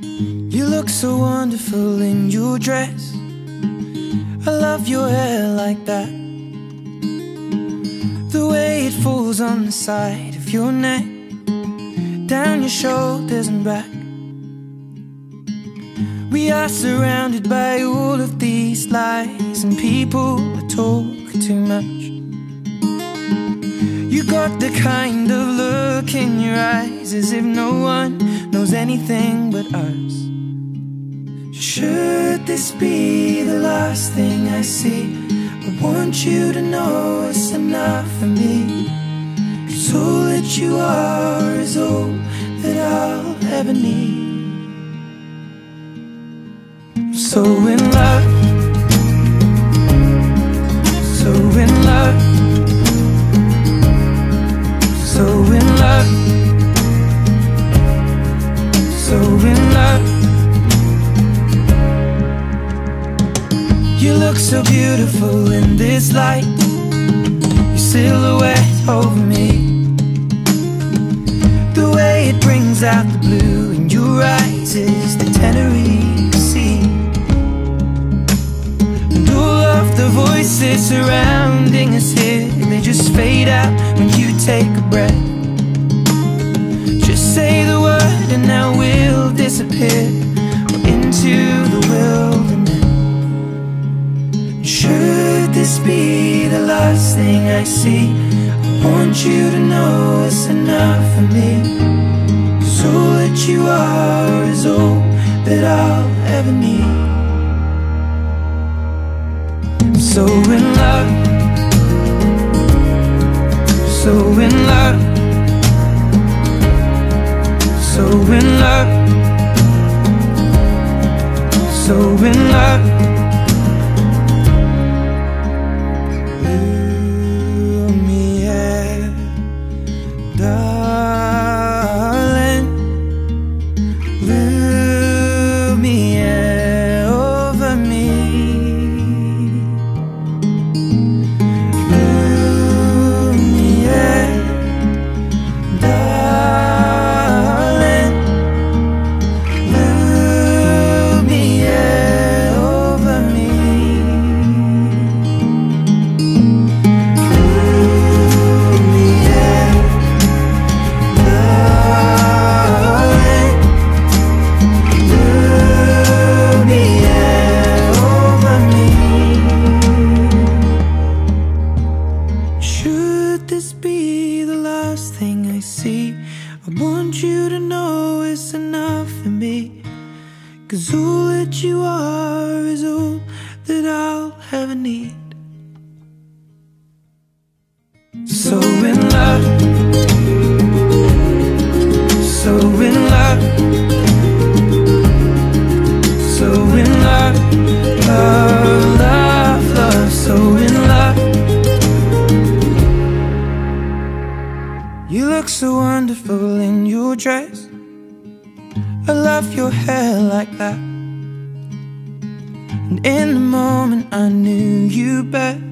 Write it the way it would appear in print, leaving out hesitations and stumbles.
You look so wonderful in your dress. I love your hair like that, the way it falls on the side of your neck, down your shoulders and back. We are surrounded by all of these lies, and people that talk too much. You got the kind of look in your eyes as if no one knows anything but us. Should this be the last thing I see, I want you to know it's enough for me. 'Cause all that you are is all that I'll ever need. I'm so in love, so in love, so in love, so in love. You look so beautiful in this light, your silhouette over me, the way it brings out the blue in your eyes is the Tenerife Sea. And all of the voices surrounding us here, they just fade out when you take a breath. Just say the word and now we'll disappear into the wilderness. Should this be the last thing I see, I want you to know it's enough for me. 'Cause all that you are is all that I'll ever need. I'm so in love, so in love, so in love, so in love. Darling, Lumiere over me, Lumiere, darling, Lumiere over me. Should this be the last thing I see, I want you to know it's enough for me. 'Cause all that you are is all that I'll ever need. So in love, so in love, so in love, love, love, love, so in love. You look so wonderful in your dress. I love your hair like that. And in the moment I knew you best.